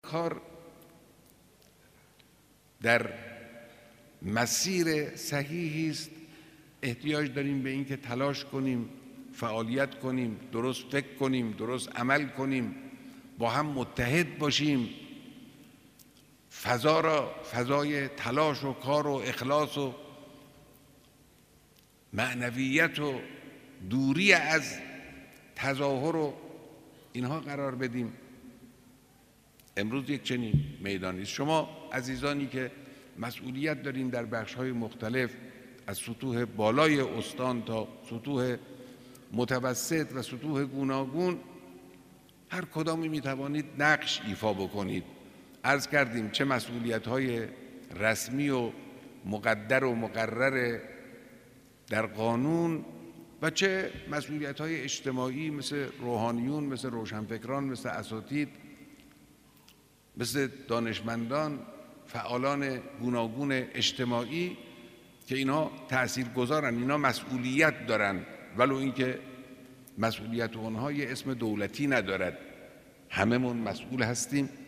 کار در مسیر صحیحی است. احتیاج داریم به این که تلاش کنیم، فعالیت کنیم، درست فکر کنیم، درست عمل کنیم، با هم متحد باشیم، فضا را فضای تلاش و کار و اخلاص و معنویت و دوری از تظاهر و اینها قرار بدیم. امروز یک چنین میدانی است. شما عزیزانی که مسئولیت دارین در بخش‌های مختلف، از سطوح بالای استان تا سطوح متوسط و سطوح گوناگون، هر کدامی میتوانید نقش ایفا بکنید. عرض کردیم چه مسئولیت‌های رسمی و مقدر و مقرر در قانون و چه مسئولیت‌های اجتماعی مثل روحانیون، مثل روشنفکران، مثل اساتید، مثل دانشمندان، فعالان گوناگون اجتماعی که اینا تاثیرگذارن، اینا مسئولیت دارن، ولو اینکه مسئولیت اونها یه اسم دولتی ندارد. هممون مسئول هستیم